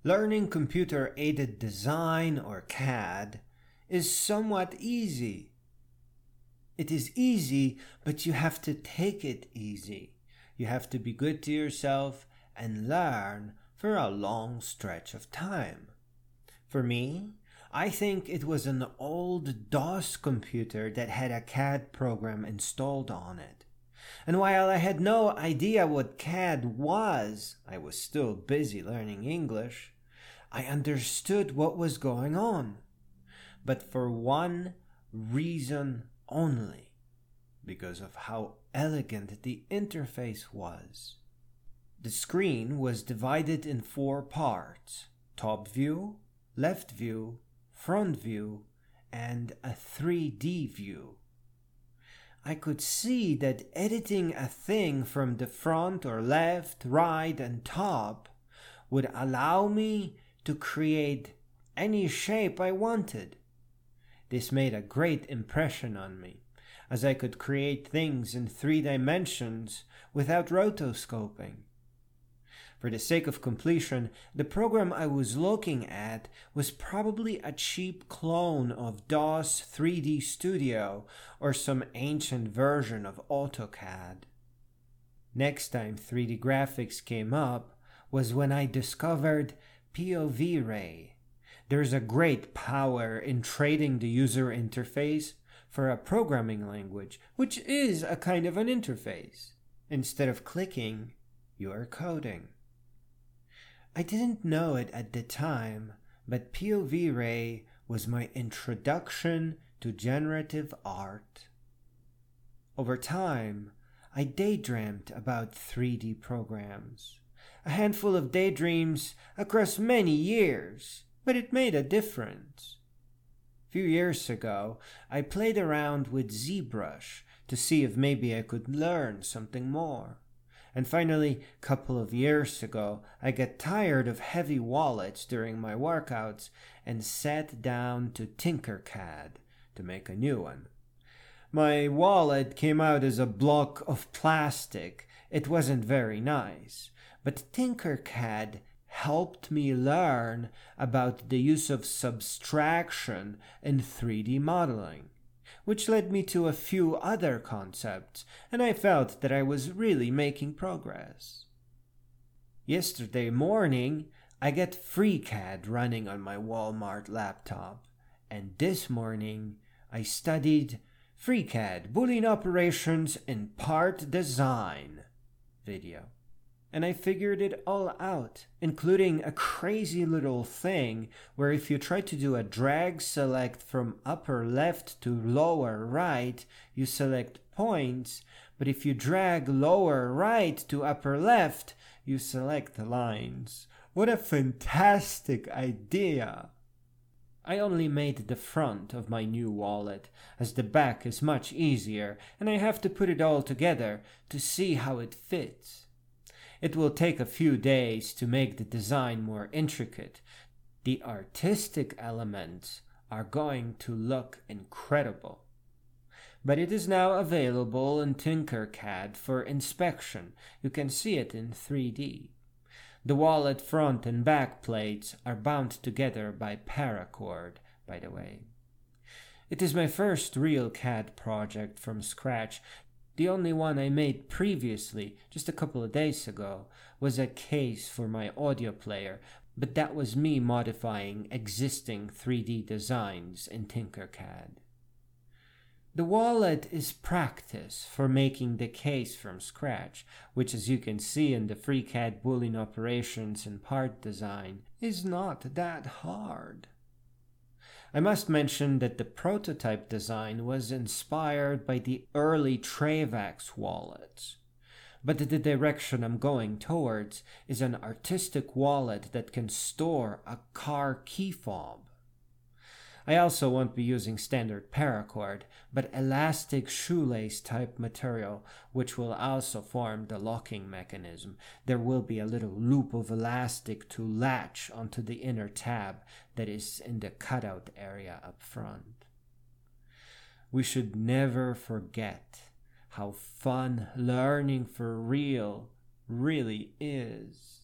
Learning computer-aided design, or CAD, is somewhat easy. It is easy, but you have to take it easy. You have to be good to yourself and learn for a long stretch of time. For me, I think it was an old DOS computer that had a CAD program installed on it. And while I had no idea what CAD was, I was still busy learning English, I understood what was going on. But for one reason only, because of how elegant the interface was. The screen was divided in 4 parts: top view, left view, front view, and a 3D view. I could see that editing a thing from the front or left, right, and top would allow me to create any shape I wanted. This made a great impression on me, as I could create things in 3 dimensions without rotoscoping. For the sake of completion, the program I was looking at was probably a cheap clone of DOS 3D Studio or some ancient version of AutoCAD. Next time 3D graphics came up was when I discovered POV Ray. There's a great power in trading the user interface for a programming language, which is a kind of an interface. Instead of clicking, you're coding. I didn't know it at the time, but POV Ray was my introduction to generative art. Over time, I daydreamed about 3D programs. A handful of daydreams across many years, but it made a difference. A few years ago, I played around with ZBrush to see if maybe I could learn something more. And finally, a couple of years ago, I got tired of heavy wallets during my workouts and sat down to Tinkercad to make a new one. My wallet came out as a block of plastic. It wasn't very nice, but Tinkercad helped me learn about the use of subtraction in 3D modeling, which led me to a few other concepts, and I felt that I was really making progress. Yesterday morning, I got FreeCAD running on my Walmart laptop, and this morning I studied FreeCAD Boolean Operations in Part Design video. And I figured it all out, including a crazy little thing where if you try to do a drag select from upper left to lower right, you select points, but if you drag lower right to upper left, you select lines. What a fantastic idea! I only made the front of my new wallet, as the back is much easier, and I have to put it all together to see how it fits. It will take a few days to make the design more intricate. The artistic elements are going to look incredible. But it is now available in Tinkercad for inspection. You can see it in 3D. The wallet front and back plates are bound together by paracord, by the way. It is my first real CAD project from scratch. The only one I made previously, just a couple of days ago, was a case for my audio player, but that was me modifying existing 3D designs in Tinkercad. The wallet is practice for making the case from scratch, which, as you can see in the FreeCAD Boolean Operations and Part Design, is not that hard. I must mention that the prototype design was inspired by the early Travax wallets. But the direction I'm going towards is an artistic wallet that can store a car key fob. I also won't be using standard paracord, but elastic shoelace type material, which will also form the locking mechanism. There will be a little loop of elastic to latch onto the inner tab that is in the cutout area up front. We should never forget how fun learning for real really is.